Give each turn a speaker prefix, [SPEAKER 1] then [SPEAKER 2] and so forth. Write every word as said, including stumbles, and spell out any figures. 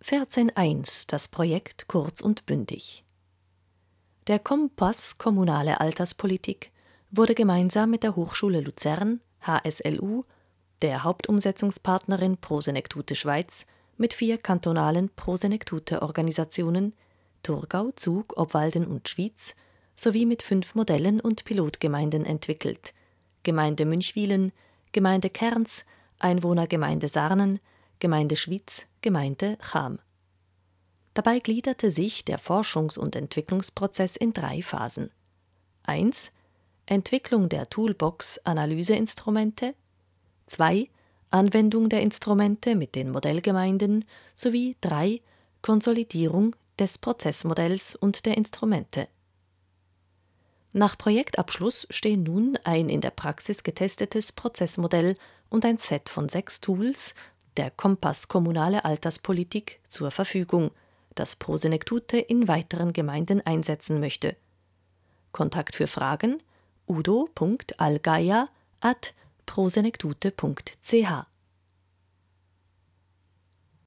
[SPEAKER 1] vierzehn eins, das Projekt kurz und bündig. Der Kompass Kommunale Alterspolitik wurde gemeinsam mit der Hochschule Luzern, H S L U, der Hauptumsetzungspartnerin Prosenektute Schweiz, mit vier kantonalen Prosenektute-Organisationen Thurgau, Zug, Obwalden und Schwyz sowie mit fünf Modellen und Pilotgemeinden entwickelt: Gemeinde Münchwilen, Gemeinde Kerns, Einwohnergemeinde Sarnen, Gemeinde Schwyz, Gemeinde Cham. Dabei gliederte sich der Forschungs- und Entwicklungsprozess in drei Phasen. eins. Entwicklung der Toolbox Analyseinstrumente. zwei. Anwendung der Instrumente mit den Modellgemeinden sowie drei. Konsolidierung des Prozessmodells und der Instrumente. Nach Projektabschluss stehen nun ein in der Praxis getestetes Prozessmodell und ein Set von sechs Tools der Kompass Kommunale Alterspolitik zur Verfügung, das Prosenektute in weiteren Gemeinden einsetzen möchte. Kontakt für Fragen: udo punkt allgeier at prosenektute punkt c h